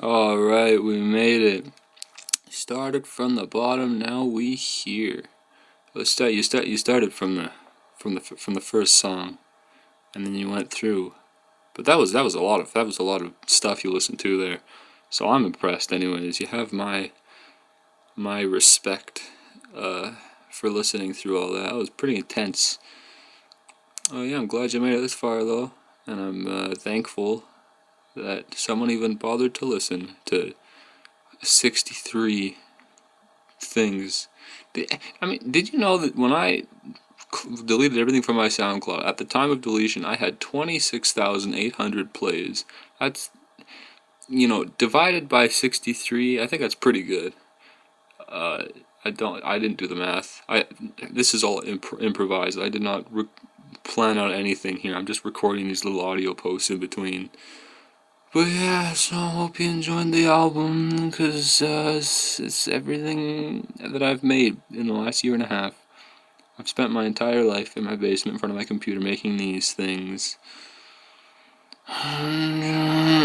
Alright, we made it. Started from the bottom, now we here. Let's start. You started from the first song, and then you went through. But that was a lot of stuff you listened to there. So I'm impressed. Anyways, you have my respect for listening through all that. That was pretty intense. Oh yeah, I'm glad you made it this far though, and I'm thankful that someone even bothered to listen to 63 things. Did you know that when I deleted everything from my SoundCloud, at the time of deletion, I had 26,800 plays? That's, divided by 63, I think that's pretty good. I didn't do the math. This is all improvised. I did not plan out anything here. I'm just recording these little audio posts in between. But yeah, so I hope you enjoyed the album, because it's everything that I've made in the last year and a half. I've spent my entire life in my basement in front of my computer making these things.